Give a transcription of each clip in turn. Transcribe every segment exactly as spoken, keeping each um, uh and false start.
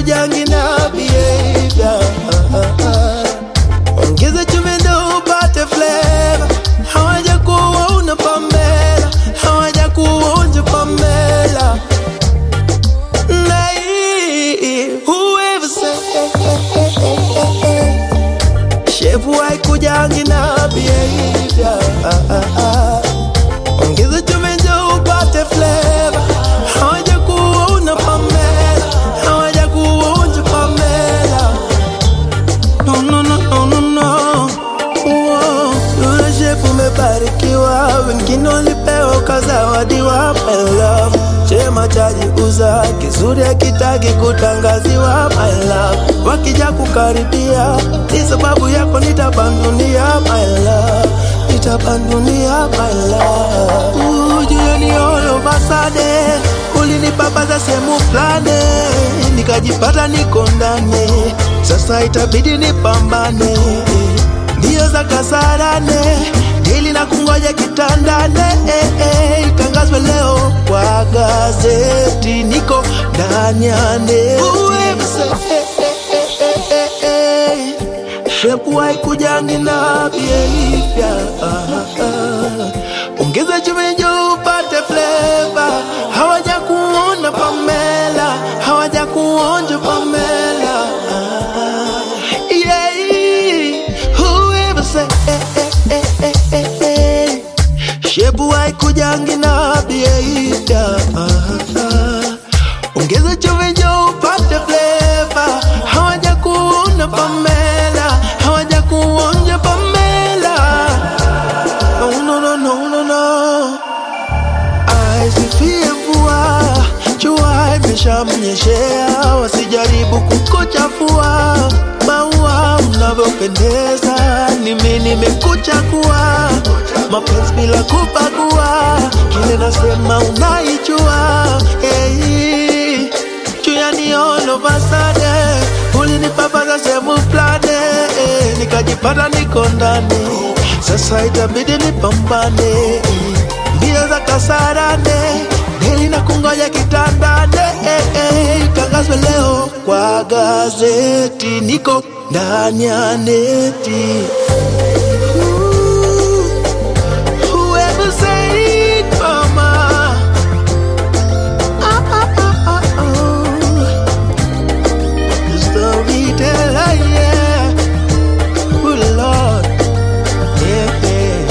haikujangi na behavior. Ongeza chumvi ndo upate flavor. Hawaja kuona Pamela, hawaja kuonja Pamela. Nay, whoever say shepu haikujangi na behavior. Ongeza chumvi ndo upate flavor. Hawaja kuona Pamela, hawaja kuonja Pamela. No, no, no, no, no, no. Wow, sura shepu umebarikiwa. Wengine walipewa kazawadiwa. My love, chema chaji uza. Kizuri hakitaki kutangaziwa. My love, wakija kukaribia ni sababu yako nitabandunia. My love, nitabandunia. My love, ujue ni all over sudden. Ulinipapaza sehemu flani, nikajipata niko ndani. Sasa itabidi nipambane. Ndio za kasarane, dili na kungoja kitandane. eh, eh, Itangazwe leo kwa gazeti, niko ndani ya neti. Shepu haikujangi na behavior. Ongeza chumvi njo upate flavor. Hawaja kuona Pamela, hawaja kuonja Pamela. Yeah, whoever say shepu haikujangi na behavior. Ongeza chumvi njo upate flavor. Hawaja kuona Pamela, hawaja kuonja Pamela. No, no, no, no, no, no. Aisifie mvua, jua imeshamnyeshea. Wasijaribu kukuchafua. Maua unavyopendeza, nimi nimekuchagua. Mapenzi bila kupakua, kile nasema unaijua. Hey, juya ni all over sudden. Ulinipapaza sehemu flani, eh, nikajipata niko ndani. Sasa itabidi nipambane. Ndio za kasarane, dili na kungoja kitandane. eh, eh, Itangazwe leo kwa gazeti, niko ndani ya neti. Whoever say it, mama. Ah, ah, ah, ah, oh. The storyteller, yeah. Oh Lord, yeah, yeah.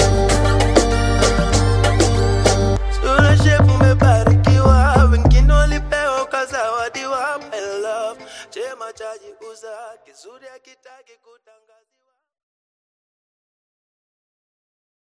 Sura shepu umebarikiwa. Wengine walipewa kazawadiwa. My love, chema chaji uza. Kizuri hakitaki kutangaza.